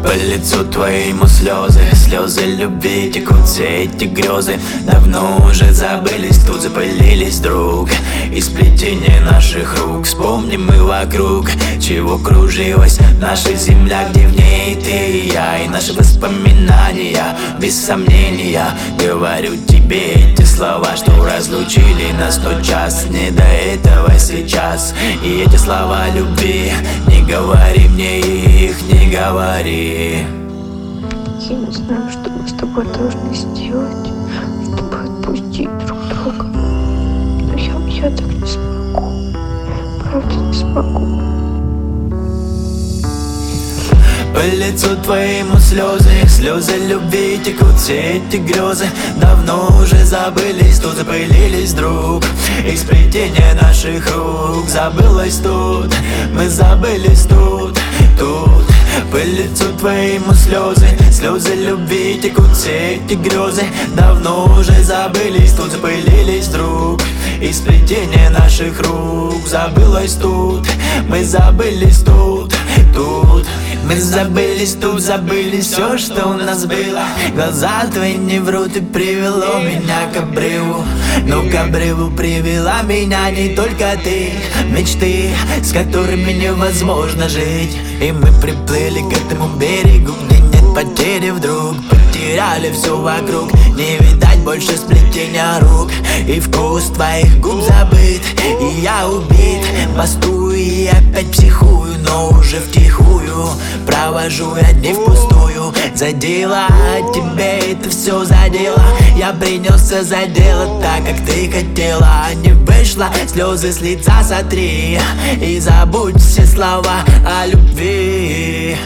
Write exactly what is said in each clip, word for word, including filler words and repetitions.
По лицу твоему слезы, слезы любви текут, все эти грезы давно уже забылись, тут запылились вдруг. И сплетение наших рук, вспомним мы вокруг, чего кружилась наша земля, где в ней ты и я, и наши воспоминания, без сомнения. Говорю тебе эти слова, что разлучили нас тот час, не до этого сейчас. И эти слова любви, не говори мне их, не говори. Я не знаю, что мы с тобой должны сделать, чтобы отпустить друг друга. Но я, я так не смогу. Правда, не смогу. По лицу твоему слезы, слезы любви текут, все эти грезы давно уже забылись, тут запылились вдруг. И сплетение наших рук забылось тут, мы забылись тут, тут. По лицу твоему слезы, слезы любви текут, все эти грезы давно уже забылись, тут запылились вдруг. И сплетение наших рук забылось тут, мы забылись тут, тут. Мы забылись тут, забыли все, что у нас было. Глаза твои не врут, и привело меня к обрыву. Но к обрыву привела меня не только ты. Мечты, с которыми невозможно жить. И мы приплыли к этому берегу, где нет потери вдруг. Потеряли все вокруг, не видать больше сплетения рук. И вкус твоих губ забыт, и я убит. Бастую и опять психую, но уже втихую. Провожу я дни впустую. За дело, тебе это все задело. Я принялся за дело так, как ты хотела. Не вышло, слезы с лица сотри. И забудь все слова о любви.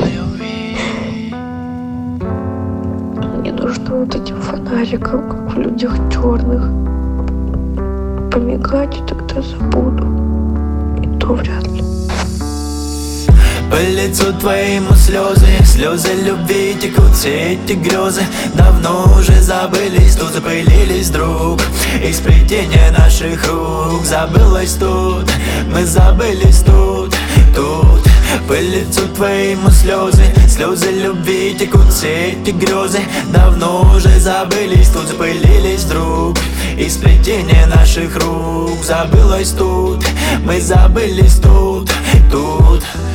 Мне нужно вот этим фонариком, как в людях черных, помигать, и тогда забуду. И то вряд ли. По лицу твоему слезы, слезы любви текут, все эти грезы давно уже забылись, тут запылились вдруг. И сплетение наших рук забылось тут, мы забылись тут, тут. По лицу твоему слезы, слезы любви текут, все эти грезы давно уже забылись, тут запылились вдруг. И сплетение наших рук забылось тут, мы забылись тут, тут.